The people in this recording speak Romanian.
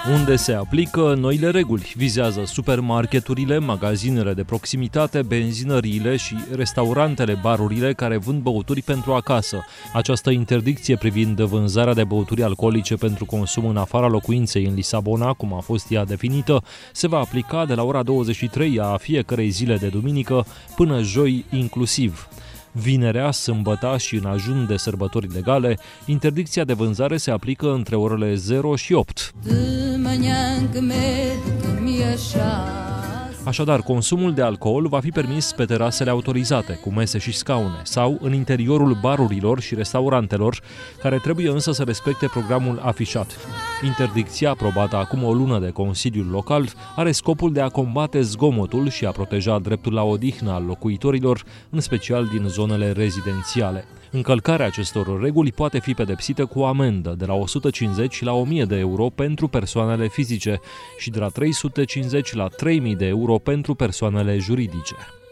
unde se aplică noile reguli. Vizează supermarketurile, magazinele de proximitate, benzinăriile și restaurantele, barurile care vând băuturi pentru acasă. Această interdicție privind vânzarea de băuturi alcoolice pentru consum în afara locuinței în Lisabona, cum a fost ea definită, se va aplica de la ora 23 a fiecărei zile de duminică până joi inclusiv. Vinerea, sâmbăta și în ajun de sărbători legale, interdicția de vânzare se aplică între orele 0 și 8. Așadar, consumul de alcool va fi permis pe terasele autorizate, cu mese și scaune, sau în interiorul barurilor și restaurantelor, care trebuie însă să respecte programul afișat. Interdicția, aprobată acum o lună de Consiliul Local, are scopul de a combate zgomotul și a proteja dreptul la odihnă al locuitorilor, în special din zonele rezidențiale. Încălcarea acestor reguli poate fi pedepsită cu o amendă de la 150 la 1000 de euro pentru persoanele fizice și de la 350 la 3000 de euro pentru persoanele juridice.